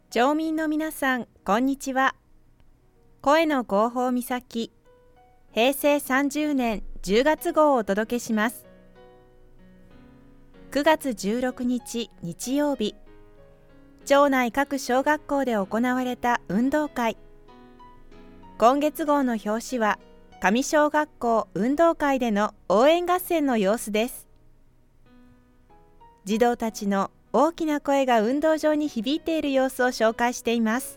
町民の皆さん、こんにちは。声の広報岬、平成30年10月号をお届けします。9月16日日曜日、町内各小学校で行われた運動会。今月号の表紙は、上小学校運動会での応援合戦の様子です。児童たちの大きな声が運動場に響いている様子を紹介しています。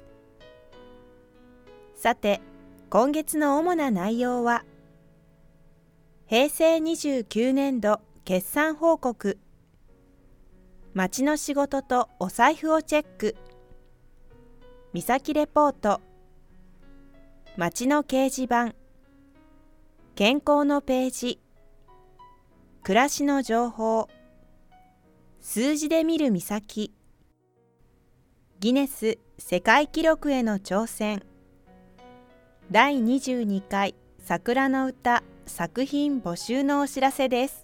さて、今月の主な内容は、平成29年度決算報告、町の仕事とお財布をチェック、みさきレポート、町の掲示板、健康のページ、暮らしの情報、数字で見る岬、ギネス世界記録への挑戦、第22回桜の歌作品募集のお知らせです。